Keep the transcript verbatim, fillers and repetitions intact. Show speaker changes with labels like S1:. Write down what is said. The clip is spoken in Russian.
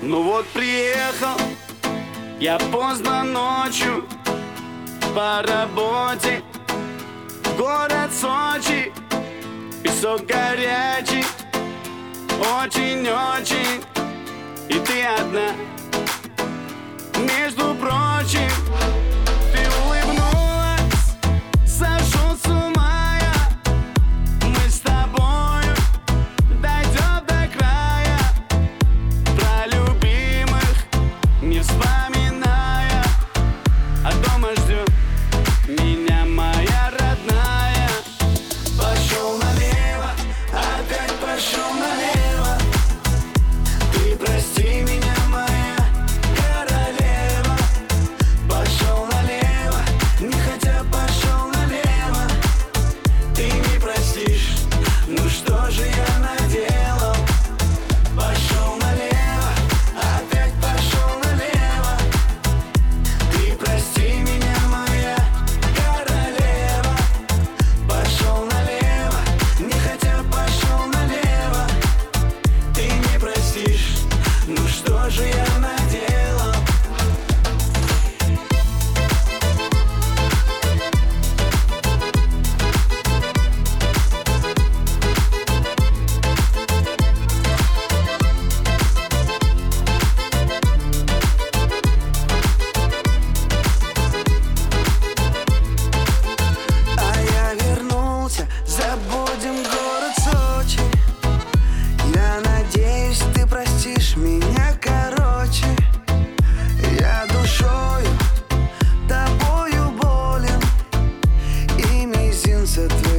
S1: Ну вот приехал я поздно ночью по работе в город Сочи. Песок горячий, очень-очень, и ты одна. Между прочим, ты улыбнулась, сошел с ума я. Мы с тобою дойдем до края, про любимых не вспоминая, а дома ждет меня моя родная. Пошел налево, опять пошел налево. Ты прости меня, моя королева. Пошел налево, не хотя пошел налево. Ты не простишь, ну что же я наделал? Пошел налево, опять пошел налево. Ты прости меня, моя королева. Пошел налево, не хотя пошел налево. Ты не простишь, ну что же я наделал? А я вернулся, забудем город Сочи. Я надеюсь, ты простишь меня, короче. Я душою тобою болен, и мизинца твоего